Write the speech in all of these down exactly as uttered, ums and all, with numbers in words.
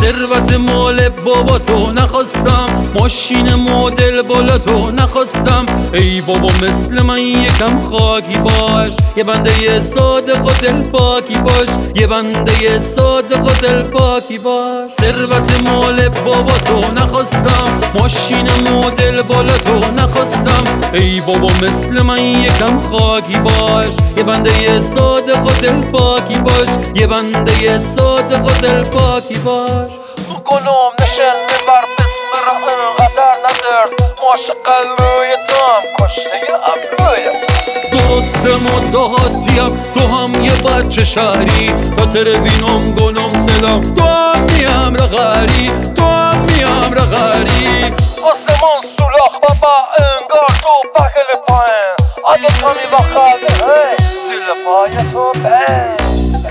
ثروت مال بابا تو نخواستم، ماشین مدل بالا تو نخواستم. ای بابا مثل من یکم خاکی باش، یه بنده صادق و دل پاکی باش، یه بنده صادق و دل پاکی باش. ثروت مال بابا تو نخواستم، ماشین مدل بالا تو نخواستم. ای بابا مثل من یکم خاکی باش، یه بنده صادق و دل پاکی باش، یه بنده صادق و دل پاکی باش. تو گلوم نشن ببر بسم را انقدر ندرس، عاشق قلبوی تو هم کشنه ابروی درستم و دهاتیم، تو هم یه بچه شهری. خاطر بینم گلم سلام، تو هم میم رغری، تو هم میم رغری. آسمان سولاخ بابا انگار تو بگل پایین، اگه کمی با خواهده زیر پای تو بین.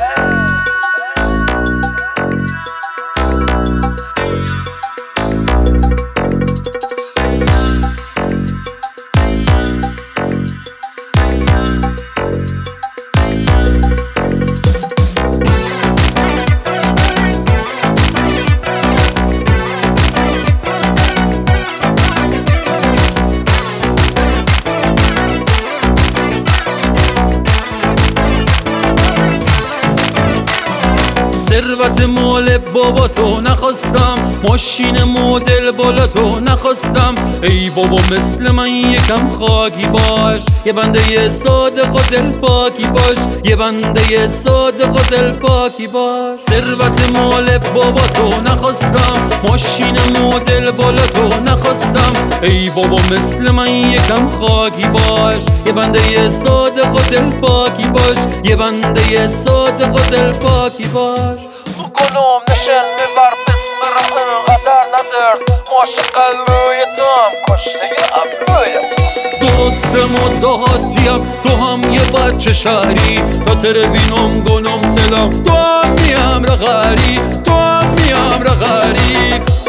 ثروت مال بابا تو نخواستم، ماشین مدل بالا تو نخواستم. ای بابا مثل من یکم خاکی باش، یه بنده صادق و دل پاکی باش، یه بنده صادق و دل پاکی باش. ثروت مال بابا تو نخواستم، ماشین مدل بالا تو نخواستم. ای بابا مثل من یکم خاکی باش، یه بنده صادق و دل پاکی باش، یه بنده صادق و دل پاکی باش. تو گلوم نشن ببر بسم را انقدر ندرس، عاشق قلبوی تو هم کشنه ابروی درستم و دهاتیم، تو هم یه بچه شهری. خاطر بینم گلم سلام، تو هم میم رغری، تو هم میم رغری.